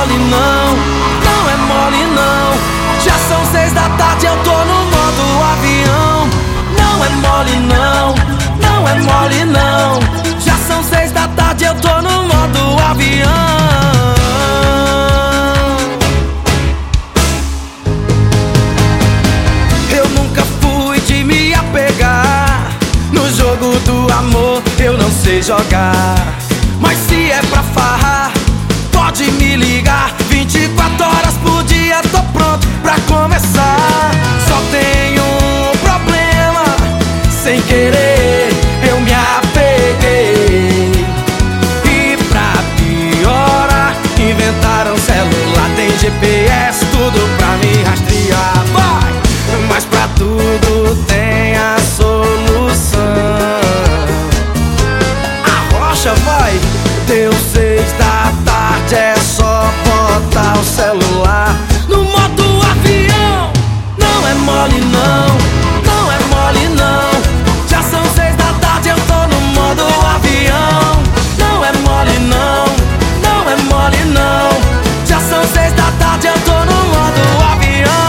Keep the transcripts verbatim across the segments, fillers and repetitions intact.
mole não, não é mole não. Já são seis da tarde, eu tô no modo avião. Não é mole não, não é mole não. Já são seis da tarde, eu tô no modo avião. Eu nunca fui de me apegar no jogo do amor, eu não sei jogar. Mas se é pra farrar, pode me ligar. Vinte e quatro horas por dia, tô pronto pra começar. Só tenho um problema, sem querer eu me apeguei. E pra piorar, inventaram celular, tem G P S, tudo pra me rastrear. Vai! Mas pra tudo tem a solução. Arrocha, vai! Deu seis da tarde, é só botar o celular no modo avião. Não é mole não, não é mole não. Já são seis da tarde, eu tô no modo avião. Não é mole não, não é mole não. Já são seis da tarde, eu tô no modo avião.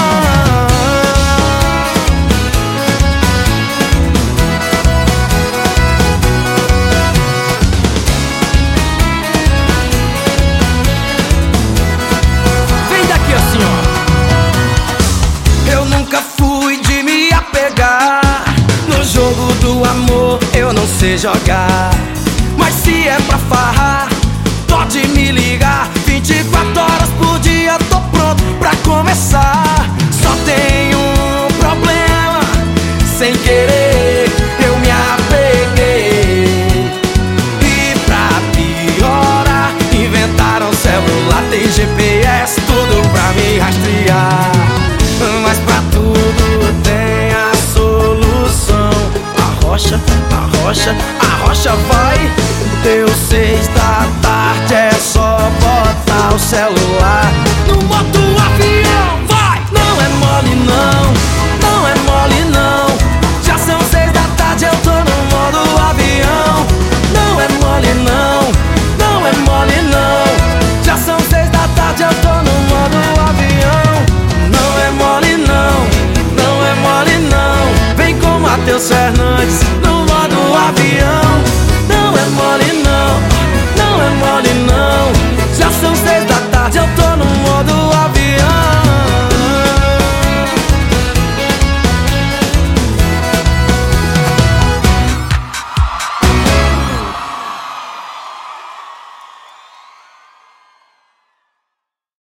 Assim, ó. Eu nunca fui de me apegar no jogo do amor, eu não sei jogar. Mas se é pra farrar, pode me ligar. Vinte e quatro horas por dia, tô pronto pra começar. Só tenho um problema, sem querer eu me apeguei. E pra piorar, inventaram celular, tem G P S, tudo pra me rastrear. Mas pra tudo tem a solução. Arrocha, arrocha, arrocha, vai! Deu seis da tarde, é só botar o celular no modo avião. Vai! Não é mole não,